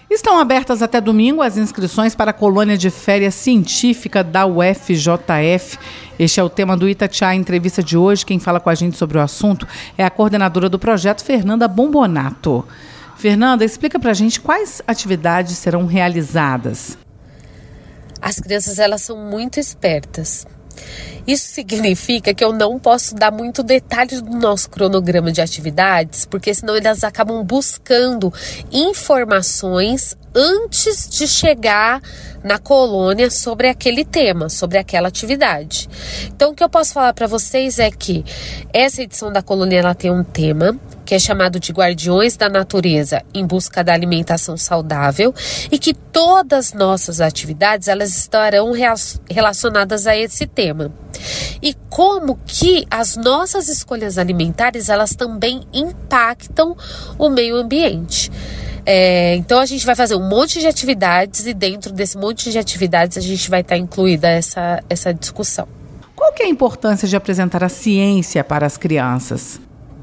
Estão abertas até domingo as inscrições para a colônia de férias científica da UFJF. Este é o tema do Itatiaia Entrevista de hoje. Quem fala com a gente sobre o assunto é a coordenadora do projeto, Fernanda Bombonato. Fernanda, explica para a gente quais atividades serão realizadas. As crianças, elas são muito espertas. Isso significa que eu não posso dar muito detalhe do nosso cronograma de atividades, porque senão elas acabam buscando informações antes de chegar na colônia sobre aquele tema, sobre aquela atividade. Então, o que eu posso falar para vocês é que essa edição da colônia ela tem um tema que é chamado de Guardiões da Natureza em Busca da Alimentação Saudável, e que todas nossas atividades elas estarão relacionadas a esse tema. E como que as nossas escolhas alimentares elas também impactam o meio ambiente. Então a gente vai fazer um monte de atividades, e dentro desse monte de atividades a gente vai estar incluída essa discussão. Qual que é a importância de apresentar a ciência para as crianças?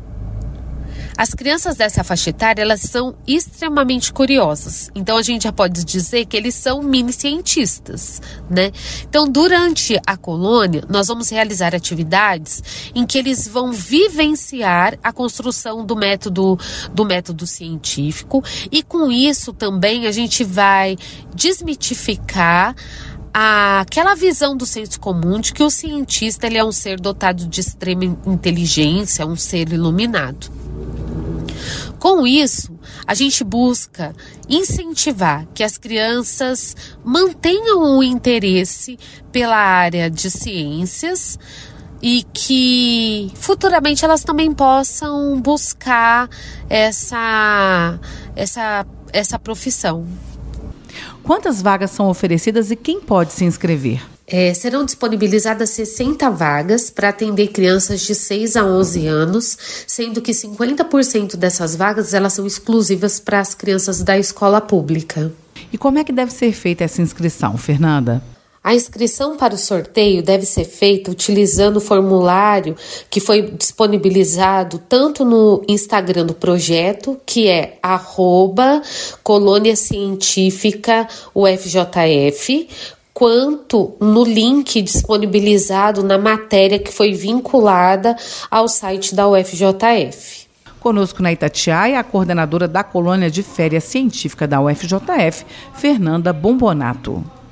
As crianças dessa faixa etária, elas são extremamente curiosas. Então, a gente já pode dizer que eles são mini cientistas, né? Então, durante a colônia, nós vamos realizar atividades em que eles vão vivenciar a construção do método científico, e com isso também a gente vai desmitificar aquela visão do senso comum de que o cientista ele é um ser dotado de extrema inteligência, um ser iluminado. Com isso, a gente busca incentivar que as crianças mantenham o interesse pela área de ciências e que futuramente elas também possam buscar essa profissão. Quantas vagas são oferecidas e quem pode se inscrever? Serão disponibilizadas 60 vagas para atender crianças de 6 a 11 anos, sendo que 50% dessas vagas elas são exclusivas para as crianças da escola pública. E como é que deve ser feita essa inscrição, Fernanda? A inscrição para o sorteio deve ser feita utilizando o formulário que foi disponibilizado tanto no Instagram do projeto, que é @colônia científica UFJF, quanto no link disponibilizado na matéria que foi vinculada ao site da UFJF. Conosco na Itatiaia, a coordenadora da colônia de férias científica da UFJF, Fernanda Bombonato.